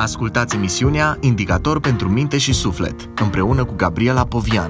Ascultați emisiunea Indicator pentru minte și suflet, împreună cu Gabriela Povian.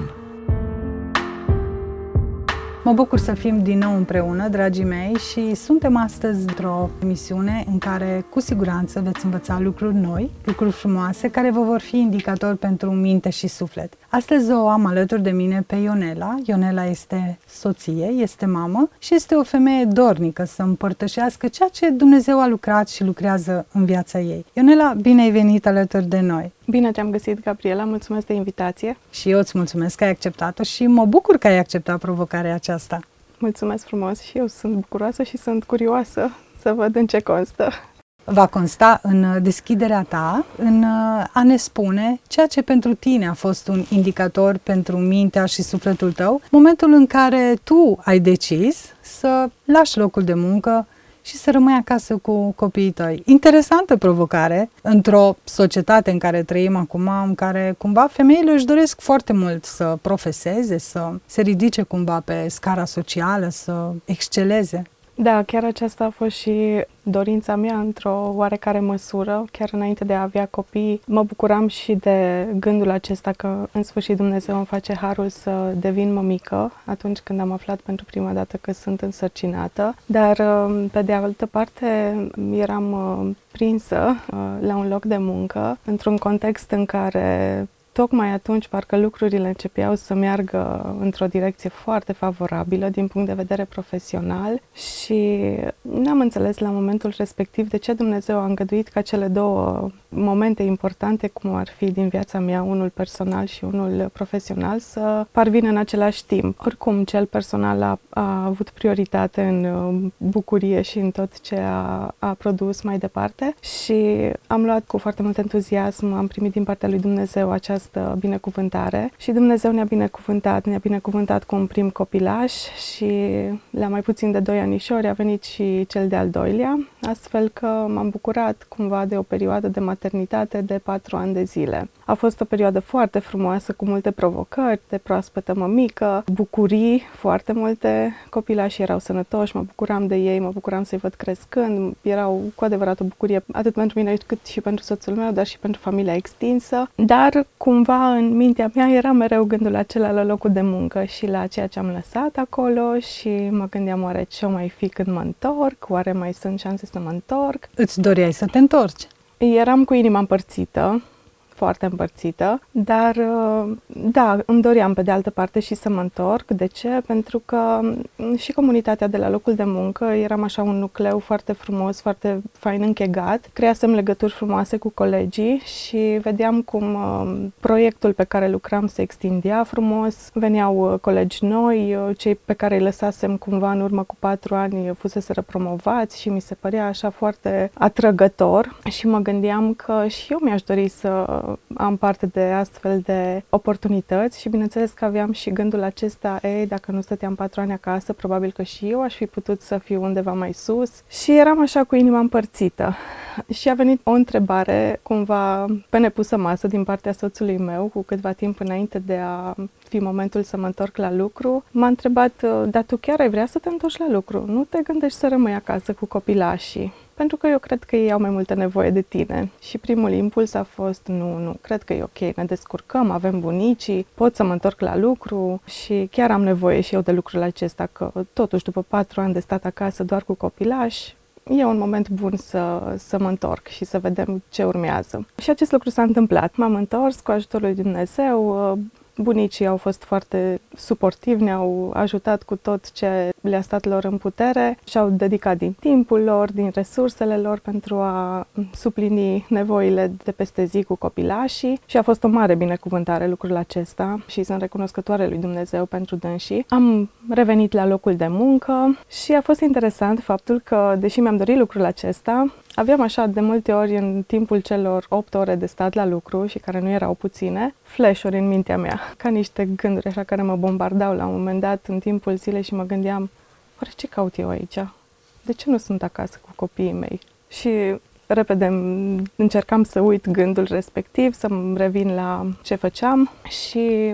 Mă bucur să fim din nou împreună, dragii mei, și suntem astăzi într-o emisiune în care cu siguranță veți învăța lucruri noi, lucruri frumoase, care vă vor fi indicatori pentru minte și suflet. Astăzi o am alături de mine pe Ionela. Ionela este soție, este mamă și este o femeie dornică să împărtășească ceea ce Dumnezeu a lucrat și lucrează în viața ei. Ionela, bine ai venit alături de noi! Bine te-am găsit, Gabriela, mulțumesc de invitație. Și eu îți mulțumesc că ai acceptat-o și mă bucur că ai acceptat provocarea aceasta. Mulțumesc frumos și eu sunt bucuroasă și sunt curioasă să văd în ce constă. Va consta în deschiderea ta, în a ne spune ceea ce pentru tine a fost un indicator pentru mintea și sufletul tău, momentul în care tu ai decis să lași locul de muncă și să rămâi acasă cu copiii tăi. Interesantă provocare într-o societate în care trăim acum, în care cumva femeile își doresc foarte mult să profeseze, să se ridice cumva pe scara socială, să exceleze. Da, chiar aceasta a fost și dorința mea într-o oarecare măsură. Chiar înainte de a avea copii, mă bucuram și de gândul acesta că în sfârșit Dumnezeu îmi face harul să devin mămică atunci când am aflat pentru prima dată că sunt însărcinată. Dar, pe de altă parte, eram prinsă la un loc de muncă într-un context în care tocmai atunci parcă lucrurile începeau să meargă într-o direcție foarte favorabilă din punct de vedere profesional și n-am înțeles la momentul respectiv de ce Dumnezeu a îngăduit ca cele două momente importante, cum ar fi din viața mea, unul personal și unul profesional, să parvină în același timp. Oricum, cel personal a avut prioritate în bucurie și în tot ce a produs mai departe și am luat cu foarte mult entuziasm, am primit din partea lui Dumnezeu această binecuvântare și Dumnezeu ne-a binecuvântat cu un prim copilaș și la mai puțin de 2 anișori a venit și cel de-al doilea, astfel că m-am bucurat cumva de o perioadă de maternitate de 4 ani de zile. A fost o perioadă foarte frumoasă, cu multe provocări, de proaspătă mămică, bucurii, foarte multe. Copilașii erau sănătoși, mă bucuram de ei, mă bucuram să-i văd crescând. Erau cu adevărat o bucurie atât pentru mine cât și pentru soțul meu, dar și pentru familia extinsă. Dar cumva în mintea mea era mereu gândul acela la locul de muncă și la ceea ce am lăsat acolo și mă gândeam oare ce o mai fi când mă întorc, oare mai sunt șanse să mă întorc. Îți doreai să te întorci? Eram cu inima împărțită, foarte împărțită, dar da, îmi doream pe de altă parte și să mă întorc. De ce? Pentru că și comunitatea de la locul de muncă, eram așa un nucleu foarte frumos, foarte fain închegat, creasem legături frumoase cu colegii și vedeam cum proiectul pe care lucram se extindea frumos, veneau colegi noi, cei pe care îi lăsasem cumva în urmă cu 4 ani fuseseră promovați și mi se părea așa foarte atrăgător și mă gândeam că și eu mi-aș dori să am parte de astfel de oportunități și bineînțeles că aveam și gândul acesta, dacă nu stăteam 4 ani acasă, probabil că și eu aș fi putut să fiu undeva mai sus și eram așa cu inima împărțită. Și a venit o întrebare cumva pe nepusă masă din partea soțului meu cu câtva timp înainte de a fi momentul să mă întorc la lucru. M-a întrebat, dar tu chiar ai vrea să te întorci la lucru? Nu te gândești să rămâi acasă cu copilașii? Pentru că eu cred că ei au mai multă nevoie de tine. Și primul impuls a fost, nu, cred că e ok, ne descurcăm, avem bunicii, pot să mă întorc la lucru și chiar am nevoie și eu de lucrul acesta, că totuși după 4 ani de stat acasă doar cu copilași, e un moment bun să mă întorc și să vedem ce urmează. Și acest lucru s-a întâmplat. M-am întors cu ajutorul lui Dumnezeu. Bunicii au fost foarte suportivi, ne-au ajutat cu tot ce le-a stat lor în putere și-au dedicat din timpul lor, din resursele lor pentru a suplini nevoile de peste zi cu copilașii și a fost o mare binecuvântare lucrul acesta și sunt recunoscătoare lui Dumnezeu pentru dânsii. Am revenit la locul de muncă și a fost interesant faptul că, deși mi-am dorit lucrul acesta, aveam așa de multe ori în timpul celor 8 ore de stat la lucru și care nu erau puține, flash-uri în mintea mea, ca niște gânduri așa care mă bombardau la un moment dat în timpul zilei și mă gândeam, oare ce caut eu aici? De ce nu sunt acasă cu copiii mei? Și repede încercam să uit gândul respectiv, să-mi revin la ce făceam și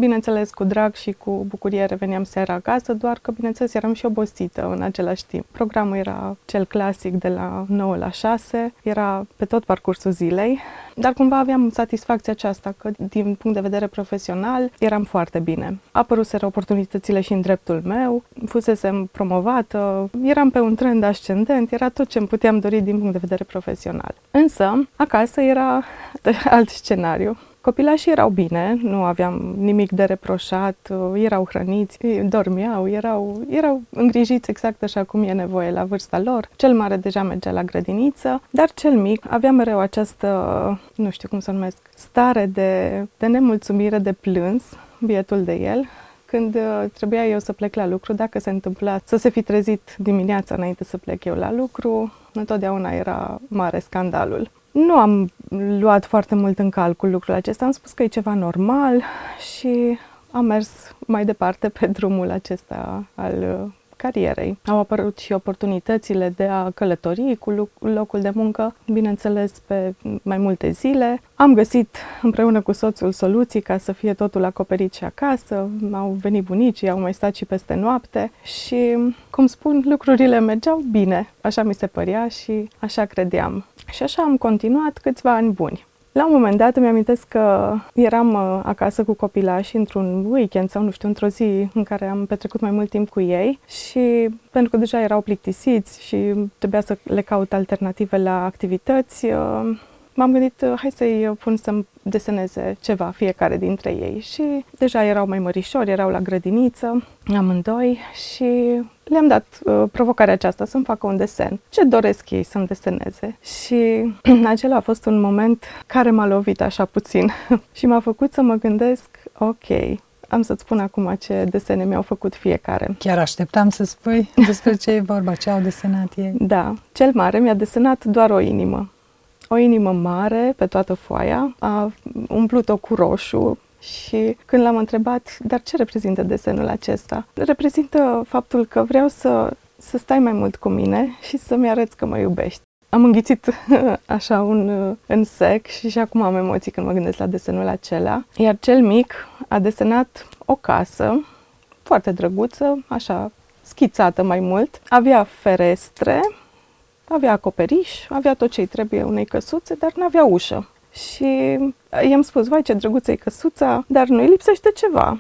bineînțeles, cu drag și cu bucurie reveneam seara acasă, doar că, bineînțeles, eram și obosită în același timp. Programul era cel clasic de la 9 la 6, era pe tot parcursul zilei, dar cumva aveam satisfacția aceasta că, din punct de vedere profesional, eram foarte bine. Apăruseră oportunitățile și în dreptul meu, fusesem promovată, eram pe un trend ascendent, era tot ce îmi puteam dori din punct de vedere profesional. Însă, acasă era alt scenariu. Copilașii erau bine, nu aveam nimic de reproșat, erau hrăniți, dormeau, erau îngrijiți exact așa cum e nevoie la vârsta lor. Cel mare deja mergea la grădiniță, dar cel mic avea mereu această, nu știu cum să numesc, stare de nemulțumire, de plâns, bietul de el. Când trebuia eu să plec la lucru, dacă se întâmpla să se fi trezit dimineața înainte să plec eu la lucru, întotdeauna era mare scandalul. Nu am luat foarte mult în calcul lucrul acesta, am spus că e ceva normal și am mers mai departe pe drumul acesta al carierei. Au apărut și oportunitățile de a călători cu locul de muncă, bineînțeles pe mai multe zile. Am găsit împreună cu soțul soluții ca să fie totul acoperit și acasă. Au venit bunicii, au mai stat și peste noapte și, cum spun, lucrurile mergeau bine. Așa mi se părea și așa credeam. Și așa am continuat câțiva ani buni. La un moment dat îmi amintesc că eram acasă cu copilașii într-un weekend sau nu știu, într-o zi în care am petrecut mai mult timp cu ei și pentru că deja erau plictisiți și trebuia să le caut alternative la activități, m-am gândit hai să-i pun să-mi deseneze ceva fiecare dintre ei și deja erau mai mărișori, erau la grădiniță, amândoi și le-am dat provocarea aceasta să-mi facă un desen. Ce doresc ei să-mi deseneze? Și acela a fost un moment care m-a lovit așa puțin și m-a făcut să mă gândesc, ok, am să-ți spun acum ce desene mi-au făcut fiecare. Chiar așteptam să spui despre ce e vorba, ce au desenat ei. Da, cel mare mi-a desenat doar o inimă. O inimă mare pe toată foaia, a umplut-o cu roșu și când l-am întrebat, dar ce reprezintă desenul acesta? Reprezintă faptul că vreau să stai mai mult cu mine și să-mi arăți că mă iubești. Am înghițit așa în sec și acum am emoții când mă gândesc la desenul acela. Iar cel mic a desenat o casă foarte drăguță, așa schițată mai mult. Avea ferestre, avea acoperiș, avea tot ce-i trebuie unei căsuțe, dar n-avea ușă. Și i-am spus, vai ce drăguță e căsuța, dar nu-i lipsește ceva.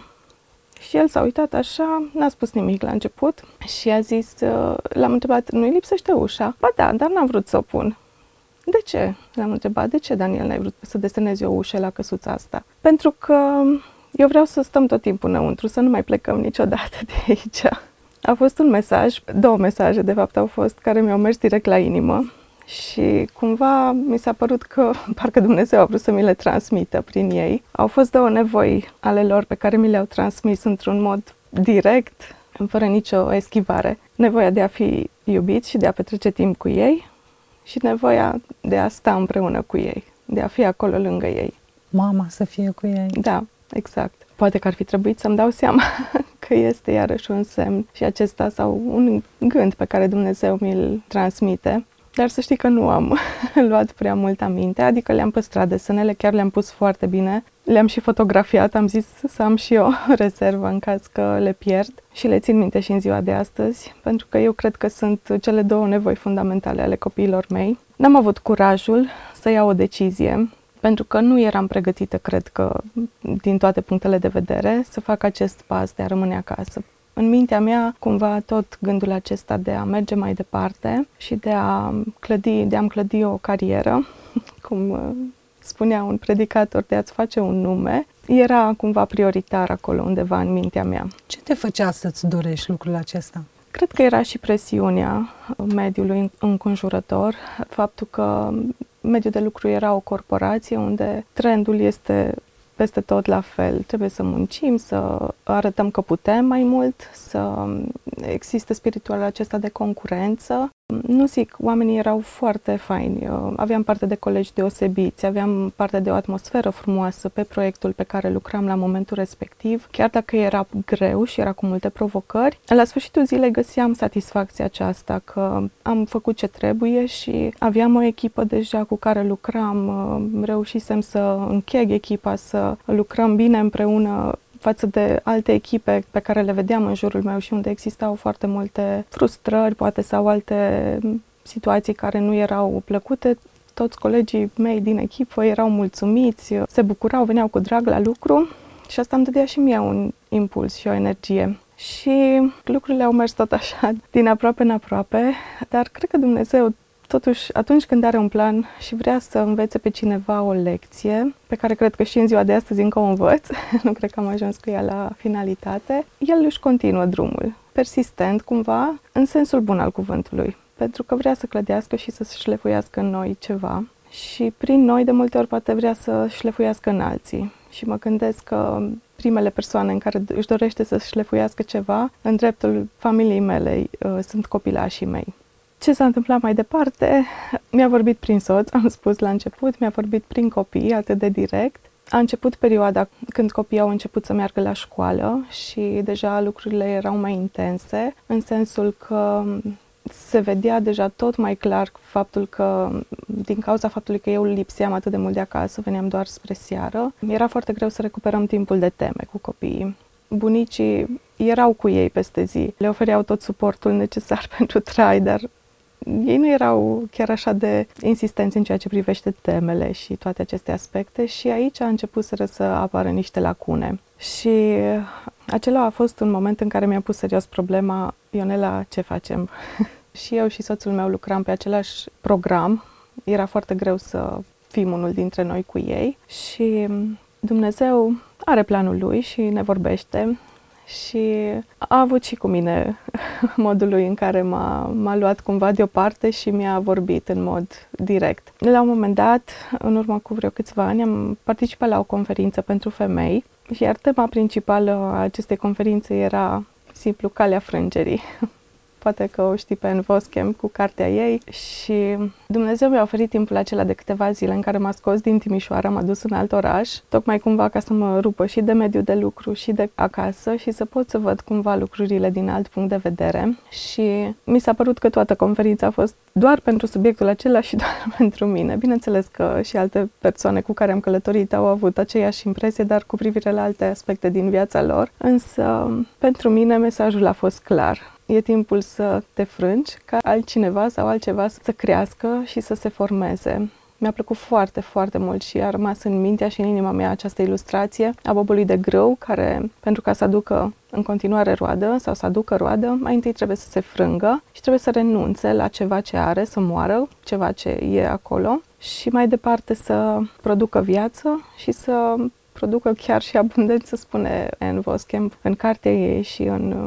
Și el s-a uitat așa, n-a spus nimic la început și a zis, l-am întrebat, nu-i lipsește ușa? Ba da, dar n-am vrut să o pun. De ce? L-am întrebat, de ce, Daniel, n-ai vrut să desenezi o ușă la căsuța asta? Pentru că eu vreau să stăm tot timpul înăuntru, să nu mai plecăm niciodată de aici. A fost un mesaj, 2 mesaje de fapt au fost, care mi-au mers direct la inimă și cumva mi s-a părut că parcă Dumnezeu a vrut să mi le transmită prin ei. Au fost 2 nevoi ale lor pe care mi le-au transmis într-un mod direct, fără nicio eschivare. Nevoia de a fi iubiți și de a petrece timp cu ei și nevoia de a sta împreună cu ei, de a fi acolo lângă ei. Mama să fie cu ei. Da, exact. Poate că ar fi trebuit să-mi dau seama că este iarăși un semn și acesta sau un gând pe care Dumnezeu mi-l transmite. Dar să știi că nu am luat prea mult aminte, adică le-am păstrat desenele, chiar le-am pus foarte bine. Le-am și fotografiat, am zis să am și eu o rezervă în caz că le pierd și le țin minte și în ziua de astăzi, pentru că eu cred că sunt cele 2 nevoi fundamentale ale copiilor mei. N-am avut curajul să iau o decizie, pentru că nu eram pregătită, cred că, din toate punctele de vedere, să fac acest pas de a rămâne acasă. În mintea mea, cumva, tot gândul acesta de a merge mai departe și de a-mi clădi o carieră, cum spunea un predicator, de a-ți face un nume, era cumva prioritar acolo undeva în mintea mea. Ce te făcea să-ți dorești lucrul acesta? Cred că era și presiunea mediului înconjurător, faptul că mediul de lucru era o corporație unde trendul este peste tot la fel. Trebuie să muncim, să arătăm că putem mai mult, să existe spiritul acesta de concurență. Nu zic, oamenii erau foarte faini, aveam parte de colegi deosebiți, aveam parte de o atmosferă frumoasă pe proiectul pe care lucram la momentul respectiv. Chiar dacă era greu și era cu multe provocări, la sfârșitul zilei găseam satisfacția aceasta că am făcut ce trebuie și aveam o echipă deja cu care lucram, reușisem să încheg echipa, să lucrăm bine împreună față de alte echipe pe care le vedeam în jurul meu și unde existau foarte multe frustrări, poate, sau alte situații care nu erau plăcute. Toți colegii mei din echipă erau mulțumiți, se bucurau, veneau cu drag la lucru și asta îmi dădea și mie un impuls și o energie. Și lucrurile au mers tot așa, din aproape în aproape, dar cred că Dumnezeu, totuși, atunci când are un plan și vrea să învețe pe cineva o lecție, pe care cred că și în ziua de astăzi încă o învăț, nu cred că am ajuns cu ea la finalitate, El își continuă drumul, persistent cumva, în sensul bun al cuvântului, pentru că vrea să clădească și să șlefuiască în noi ceva și prin noi de multe ori poate vrea să șlefuiască în alții. Și mă gândesc că primele persoane în care își dorește să șlefuiască ceva, în dreptul familiei mele, sunt copilașii mei. Ce s-a întâmplat mai departe? Mi-a vorbit prin soț, am spus la început, mi-a vorbit prin copii, atât de direct. A început perioada când copiii au început să meargă la școală și deja lucrurile erau mai intense, în sensul că se vedea deja tot mai clar faptul că, din cauza faptului că eu lipseam atât de mult de acasă, veneam doar spre seară, era foarte greu să recuperăm timpul de teme cu copiii. Bunicii erau cu ei peste zi, le ofereau tot suportul necesar pentru trai, dar ei nu erau chiar așa de insistenți în ceea ce privește temele și toate aceste aspecte și aici a început să apară niște lacune. Și acela a fost un moment în care mi-a pus serios problema: Ionela, ce facem? Și eu și soțul meu lucram pe același program, era foarte greu să fim unul dintre noi cu ei și Dumnezeu are planul Lui și ne vorbește. Și a avut și cu mine modul lui în care m-a luat cumva deoparte și mi-a vorbit în mod direct. La un moment dat, în urmă cu vreo câțiva ani, am participat la o conferință pentru femei, iar tema principală a acestei conferințe era simplu calea frângerii. Poate că o știi pe Ann Voskamp cu cartea ei și Dumnezeu mi-a oferit timpul acela de câteva zile în care m-a scos din Timișoara, m-a dus în alt oraș, tocmai cumva ca să mă rupă și de mediul de lucru și de acasă și să pot să văd cumva lucrurile din alt punct de vedere și mi s-a părut că toată conferința a fost doar pentru subiectul acela și doar pentru mine. Bineînțeles că și alte persoane cu care am călătorit au avut aceeași impresie, dar cu privire la alte aspecte din viața lor, însă pentru mine mesajul a fost clar. E timpul să te frângi ca altcineva sau altceva să crească și să se formeze. Mi-a plăcut foarte, foarte mult și a rămas în mintea și în inima mea această ilustrație a bobului de grâu care, pentru ca să aducă în continuare roadă sau să aducă roadă, mai întâi trebuie să se frângă și trebuie să renunțe la ceva ce are, să moară, ceva ce e acolo și mai departe să producă viață și să producă chiar și abundență, spune Ann Voskamp în cartea ei și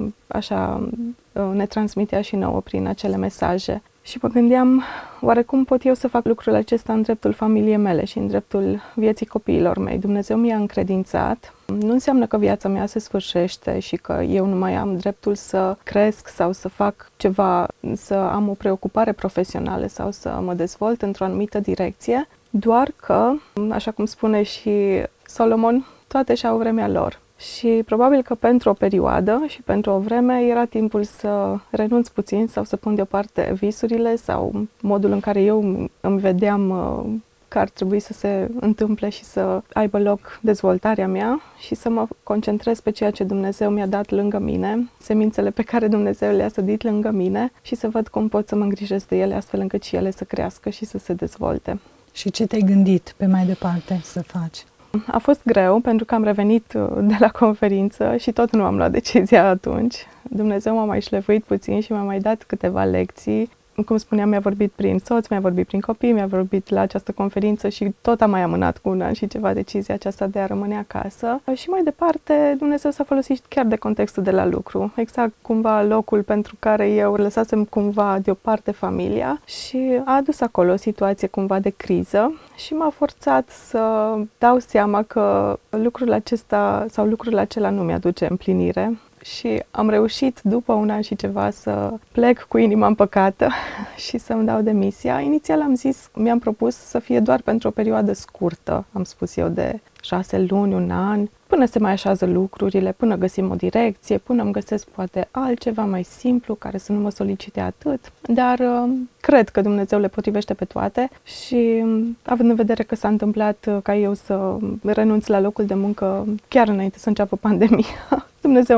așa ne transmitea și nouă prin acele mesaje. Și mă gândeam, oare cum pot eu să fac lucrul acesta în dreptul familiei mele și în dreptul vieții copiilor mei? Dumnezeu mi-a încredințat. Nu înseamnă că viața mea se sfârșește și că eu nu mai am dreptul să cresc sau să fac ceva, să am o preocupare profesională sau să mă dezvolt într-o anumită direcție, doar că, așa cum spune și Solomon, toate și-au vremea lor. Și probabil că pentru o perioadă și pentru o vreme era timpul să renunț puțin sau să pun deoparte visurile sau modul în care eu îmi vedeam că ar trebui să se întâmple și să aibă loc dezvoltarea mea și să mă concentrez pe ceea ce Dumnezeu mi-a dat lângă mine, semințele pe care Dumnezeu le-a sădit lângă mine și să văd cum pot să mă îngrijesc de ele astfel încât și ele să crească și să se dezvolte. Și ce te-ai gândit pe mai departe să faci? A fost greu pentru că am revenit de la conferință și tot nu am luat decizia atunci. Dumnezeu m-a mai șlefuit puțin și m-a mai dat câteva lecții. Cum spuneam, mi-a vorbit prin soț, mi-a vorbit prin copii, mi-a vorbit la această conferință și tot am mai amânat cu un an și ceva decizia aceasta de a rămâne acasă. Și mai departe, Dumnezeu s-a folosit chiar de contextul de la lucru. Exact cumva locul pentru care eu lăsasem cumva deoparte familia și a adus acolo o situație cumva de criză și m-a forțat să dau seama că lucrul acesta sau lucrul acela nu mi-aduce împlinire. și am reușit după un an și ceva să plec cu inima împăcată și să-mi dau demisia. Inițial mi-am propus să fie doar pentru o perioadă scurtă, am spus eu, de 6 luni, un an, până se mai așează lucrurile, până găsim o direcție, până îmi găsesc poate altceva mai simplu, care să nu mă solicite atât. Dar cred că Dumnezeu le potrivește pe toate și având în vedere că s-a întâmplat ca eu să renunț la locul de muncă chiar înainte să înceapă pandemia, Dumnezeu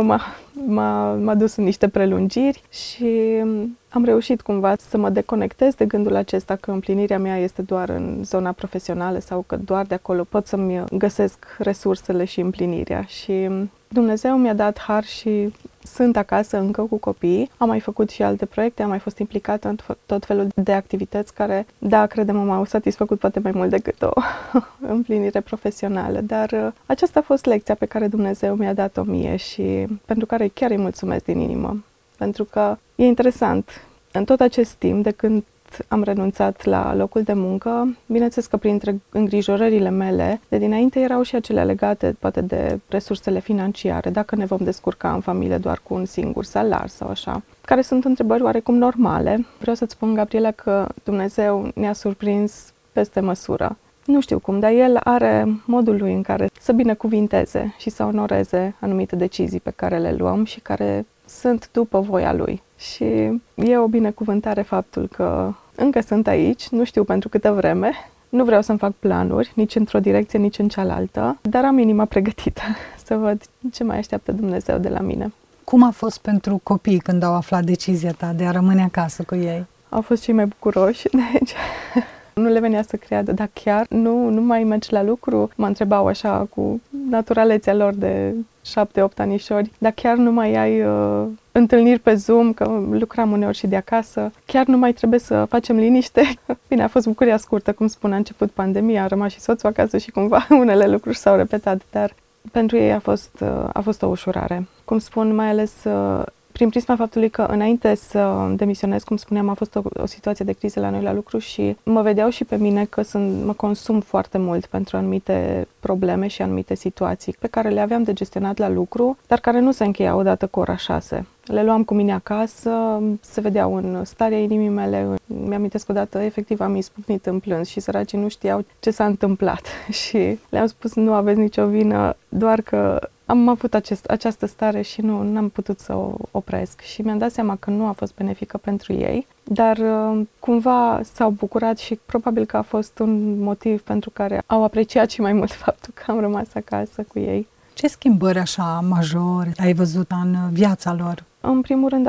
m-a dus în niște prelungiri și am reușit cumva să mă deconectez de gândul acesta că împlinirea mea este doar în zona profesională sau că doar de acolo pot să-mi găsesc resursele și împlinirea. Și Dumnezeu mi-a dat har și sunt acasă încă cu copiii. Am mai făcut și alte proiecte, am mai fost implicată în tot felul de activități care, da, credem, m-au satisfăcut poate mai mult decât o împlinire profesională. Dar aceasta a fost lecția pe care Dumnezeu mi-a dat-o mie și pentru care chiar îi mulțumesc din inimă. Pentru că e interesant, în tot acest timp, de când am renunțat la locul de muncă, bineînțeles că printre îngrijorările mele de dinainte erau și acele legate poate de resursele financiare, dacă ne vom descurca în familie doar cu un singur salar sau așa, care sunt întrebări oarecum normale. Vreau să-ți spun, Gabriela, că Dumnezeu ne-a surprins peste măsură. Nu știu cum, dar El are modul Lui în care să binecuvinteze și să onoreze anumite decizii pe care le luăm și care sunt după voia Lui. Și e o binecuvântare faptul că încă sunt aici, nu știu pentru câtă vreme, nu vreau să-mi fac planuri, nici într-o direcție, nici în cealaltă, dar am inima pregătită să văd ce mai așteaptă Dumnezeu de la mine. Cum a fost pentru copii când au aflat decizia ta de a rămâne acasă cu ei? Au fost cei mai bucuroși, deci nu le venea să creadă, dar chiar nu mai mergi la lucru? Mă întrebau așa cu naturalețea lor de 7-8 anișori, dar chiar nu mai ai întâlniri pe Zoom, că lucram uneori și de acasă, chiar nu mai trebuie să facem liniște. Bine, a fost bucuria scurtă, cum spun, a început pandemia, a rămas și soțul acasă și cumva unele lucruri s-au repetat, dar pentru ei a fost o ușurare. Cum spun, mai ales prin prisma faptului că înainte să demisionez, cum spuneam, a fost o situație de criză la noi la lucru și mă vedeau și pe mine că mă consum foarte mult pentru anumite probleme și anumite situații pe care le aveam de gestionat la lucru, dar care nu se încheiau odată cu ora 6. Le luam cu mine acasă, se vedeau în starea inimii mele. Mi-amintesc odată, efectiv, am izbucnit în plâns și săracii nu știau ce s-a întâmplat. Și le-am spus, nu aveți nicio vină, doar că am avut această stare și nu am putut să o opresc. Și mi-am dat seama că nu a fost benefică pentru ei, dar cumva s-au bucurat și probabil că a fost un motiv pentru care au apreciat și mai mult faptul că am rămas acasă cu ei. Ce schimbări așa majore ai văzut în viața lor? În primul rând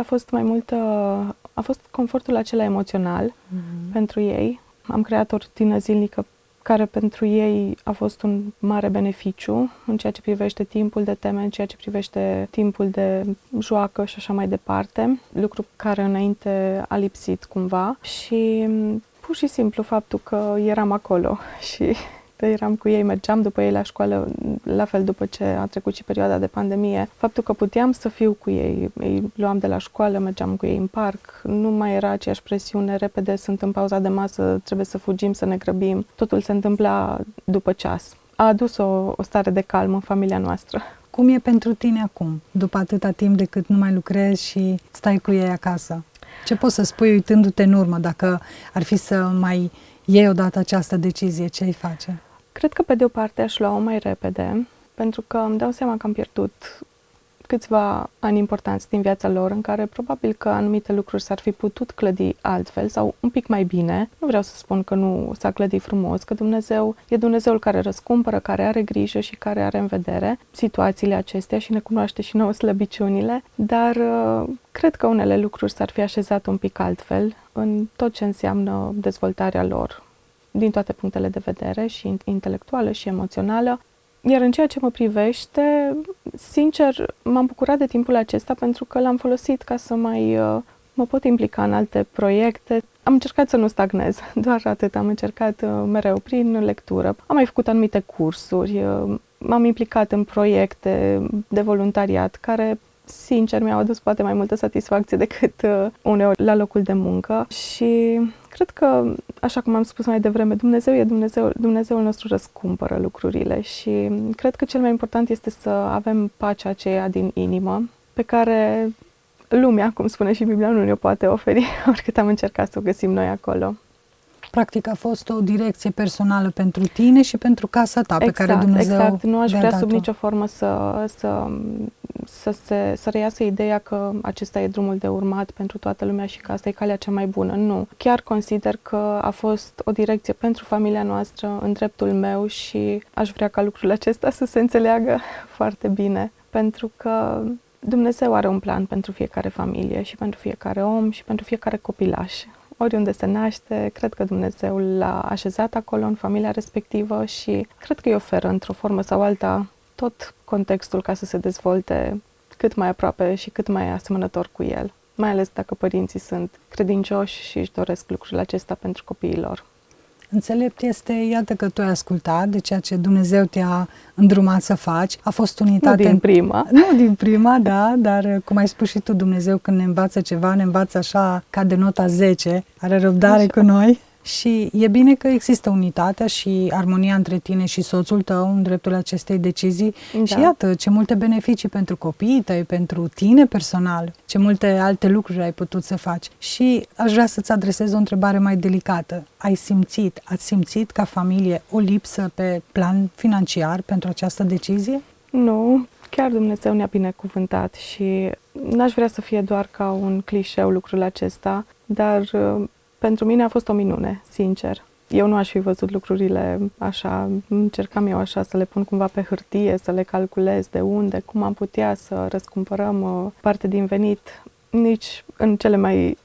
a fost confortul acela emoțional pentru ei. Am creat o rutină zilnică care pentru ei a fost un mare beneficiu în ceea ce privește timpul de teme, în ceea ce privește timpul de joacă și așa mai departe, lucru care înainte a lipsit cumva și pur și simplu faptul că eram acolo și eram cu ei, mergeam după ei la școală, la fel după ce a trecut și perioada de pandemie. Faptul că puteam să fiu cu ei, îi luam de la școală, mergeam cu ei în parc, nu mai era aceeași presiune, repede sunt în pauza de masă, trebuie să fugim, să ne grăbim. Totul se întâmpla după ceas. A adus o stare de calm în familia noastră. Cum e pentru tine acum, după atâta timp de cât nu mai lucrezi și stai cu ei acasă? Ce poți să spui uitându-te în urmă, dacă ar fi să mai iei odată această decizie, ce ai face? Cred că pe de o parte aș lua-o mai repede, pentru că îmi dau seama că am pierdut câțiva ani importanți din viața lor, în care probabil că anumite lucruri s-ar fi putut clădi altfel sau un pic mai bine. Nu vreau să spun că nu s-a clădit frumos, că Dumnezeu e Dumnezeul care răscumpără, care are grijă și care are în vedere situațiile acestea și ne cunoaște și nouă slăbiciunile, dar cred că unele lucruri s-ar fi așezat un pic altfel în tot ce înseamnă dezvoltarea lor, din toate punctele de vedere, și intelectuală și emoțională. Iar în ceea ce mă privește, sincer, m-am bucurat de timpul acesta pentru că l-am folosit ca să mă pot implica în alte proiecte. Am încercat să nu stagnez, doar atât. Am încercat mereu prin lectură. Am mai făcut anumite cursuri, m-am implicat în proiecte de voluntariat care, sincer, mi-au adus poate mai multă satisfacție decât uneori la locul de muncă și cred că, așa cum am spus mai devreme, Dumnezeul nostru răscumpără lucrurile și cred că cel mai important este să avem pacea aceea din inimă, pe care lumea, cum spune și Biblia, nu ne-o poate oferi, oricât am încercat să o găsim noi acolo. Practic a fost o direcție personală pentru tine și pentru casa ta, pe care Dumnezeu Exact, nu aș vrea dat-o. sub nicio formă să reiasă ideea că acesta e drumul de urmat pentru toată lumea și că asta e calea cea mai bună. Nu. Chiar consider că a fost o direcție pentru familia noastră, în dreptul meu, și aș vrea ca lucrul acesta să se înțeleagă foarte bine, pentru că Dumnezeu are un plan pentru fiecare familie și pentru fiecare om și pentru fiecare copilaș. Oriunde se naște, cred că Dumnezeu l-a așezat acolo în familia respectivă și cred că îi oferă într-o formă sau alta tot contextul ca să se dezvolte cât mai aproape și cât mai asemănător cu el, mai ales dacă părinții sunt credincioși și își doresc lucrul acesta pentru copiii lor. Înțelept este, iată că tu ai ascultat de ceea ce Dumnezeu te-a îndrumat să faci. A fost unitate... Nu din prima. Nu din prima, da, dar cum ai spus și tu, Dumnezeu când ne învață ceva, ne învață așa ca de nota 10, are răbdare Așa. cu noi. Și e bine că există unitatea și armonia între tine și soțul tău în dreptul acestei decizii. Da. Și iată, ce multe beneficii pentru copiii tăi, pentru tine personal, ce multe alte lucruri ai putut să faci. Și aș vrea să-ți adresez o întrebare mai delicată. Ați simțit ca familie o lipsă pe plan financiar pentru această decizie? Nu, chiar Dumnezeu ne-a binecuvântat și n-aș vrea să fie doar ca un clișeu lucrul acesta, dar pentru mine a fost o minune, sincer. Eu nu aș fi văzut lucrurile așa, încercam eu așa să le pun cumva pe hârtie, să le calculez de unde, cum am putea să răscumpărăm parte din venit. Nici în cele mai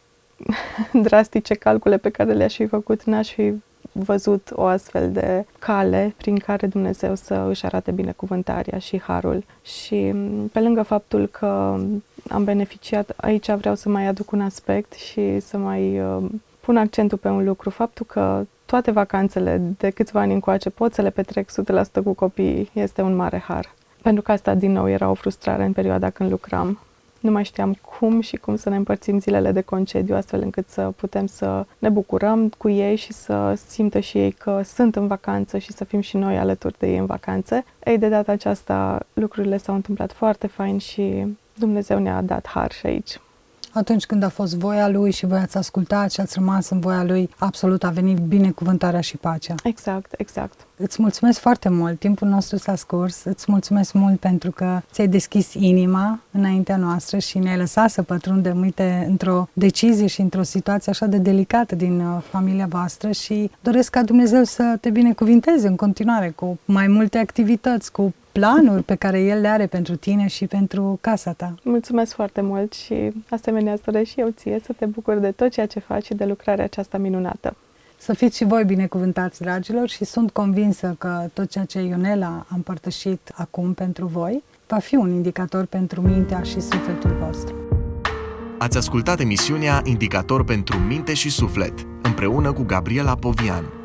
drastice calcule pe care le-aș fi făcut, n-aș fi văzut o astfel de cale prin care Dumnezeu să își arate binecuvântarea și harul. Și pe lângă faptul că am beneficiat, aici vreau să mai aduc un aspect și să mai pun accentul pe un lucru, faptul că toate vacanțele de câțiva ani încoace pot să le petrec 100% cu copiii, este un mare har. Pentru că asta, din nou, era o frustrare în perioada când lucram. Nu mai știam cum să ne împărțim zilele de concediu, astfel încât să putem să ne bucurăm cu ei și să simtă și ei că sunt în vacanță și să fim și noi alături de ei în vacanțe. Ei, de data aceasta, lucrurile s-au întâmplat foarte fain și Dumnezeu ne-a dat har și aici. Atunci când a fost voia Lui și voi ați ascultat și ați rămas în voia Lui, absolut a venit binecuvântarea și pacea. Exact. Îți mulțumesc foarte mult, timpul nostru s-a scurs, îți mulțumesc mult pentru că ți-ai deschis inima înaintea noastră și ne-ai lăsat să pătrundem, uite, într-o decizie și într-o situație așa de delicată din familia voastră și doresc ca Dumnezeu să te binecuvinteze în continuare cu mai multe activități, cu planuri pe care El le are pentru tine și pentru casa ta. Mulțumesc foarte mult și asemenea să doresc și eu ție să te bucuri de tot ceea ce faci și de lucrarea aceasta minunată. Să fiți și voi binecuvântați, dragilor, și sunt convinsă că tot ceea ce Ionela a împărtășit acum pentru voi va fi un indicator pentru mintea și sufletul vostru. Ați ascultat emisiunea Indicator pentru minte și suflet, împreună cu Gabriela Povian.